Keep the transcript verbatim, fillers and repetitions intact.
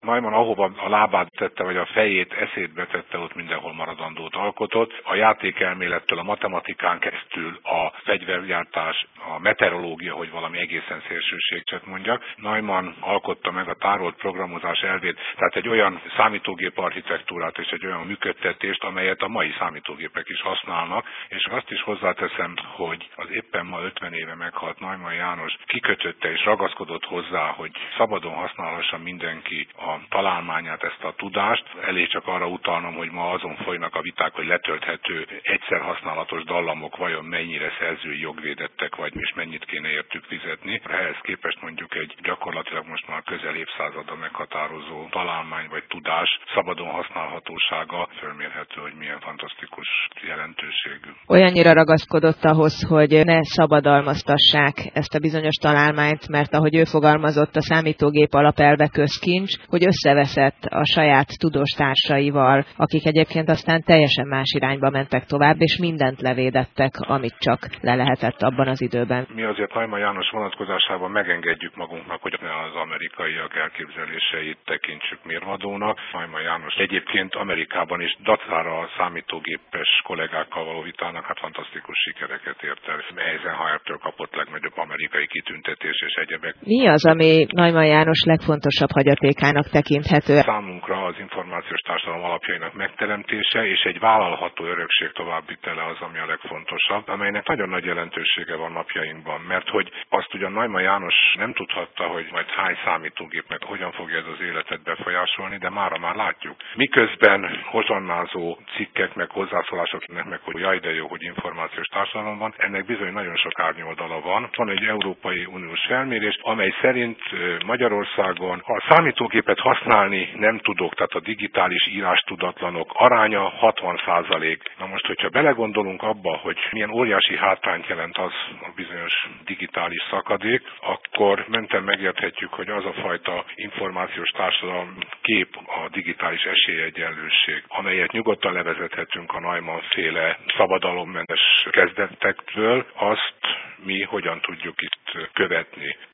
Neumann ahova a lábát tette, vagy a fejét, eszét betette, ott mindenhol maradandót alkotott. A játékelmélettől a matematikán keresztül a fegyvergyártás, a meteorológia, hogy valami egészen szélsőséget mondjak. Neumann alkotta meg a tárolt programozás elvét, tehát egy olyan számítógép architektúrát és egy olyan működtetést, amelyet a mai számítógépek is használnak, és azt is hozzáteszem, hogy az éppen ma ötven éve meghalt Neumann János kikötötte és ragaszkodott hozzá, hogy szabadon használhassa mindenki a találmányát, ezt a tudást. Elég csak arra utalnom, hogy ma azon folynak a viták, hogy letölthető egyszer használatos dallamok vajon mennyire szerzői jogvédettek, vagy és mennyit kéne értük fizetni. Ehhez képest mondjuk egy gyakorlatilag most már közel évszázada meghatározó találmány vagy tudás szabadon használhatósága fölmérhető, hogy milyen fantasztikus jelentőségű. Olyannyira ragaszkodott ahhoz, hogy ne szabadalmaztassák ezt a bizonyos találmányt, mert ahogy ő fogalmazott, a számítógép alapelve közkincs, hogy összeveszett a saját tudós társaival, akik egyébként aztán teljesen más irányba mentek tovább, és mindent levédettek, amit csak le lehetett abban az időben. Mi azért Neumann János vonatkozásában megengedjük magunknak, hogy az amerikaiak elképzeléseit tekintsük mérvadónak. Neumann János egyébként Amerikában is dacára a számítógépes kollégákkal való vitának hát fantasztikus sikereket ért el. Eisenhowertől kapott legnagyobb amerikai kitüntetés és egyebek. Mi az, ami Neumann János legfontosabb hagyatékának tekinthető? Számunkra az információs társadalom alapjainak megteremtése és egy vállalható örökség továbbvitele az, ami a legfontosabb, amelynek nagyon nagy jelentősége van napjainkban, mert hogy azt ugyan Neumann János nem tudhatta, hogy majd hány számítógépnek hogyan fogja ez az életet befolyásolni, de mára már látjuk. Miközben hozsannázó cikkek meg hozzászólások jönnek meg, hogy jaj de jó, hogy információs társadalom van, ennek bizony nagyon sok árnyoldala van. Van egy Európai Uniós felmérés, amely szerint Magyarországon a számítógépet használni nem tudok, tehát a digitális írástudatlanok aránya hatvan százalék. Na most, hogyha belegondolunk abba, hogy milyen óriási hátrányt jelent az a bizonyos digitális szakadék, akkor menten megérthetjük, hogy az a fajta információs társadalom kép a digitális esélyegyenlőség, amelyet nyugodtan levezethetünk a Neumann-féle szabadalommentes kezdetektől, azt mi hogyan tudjuk itt követni.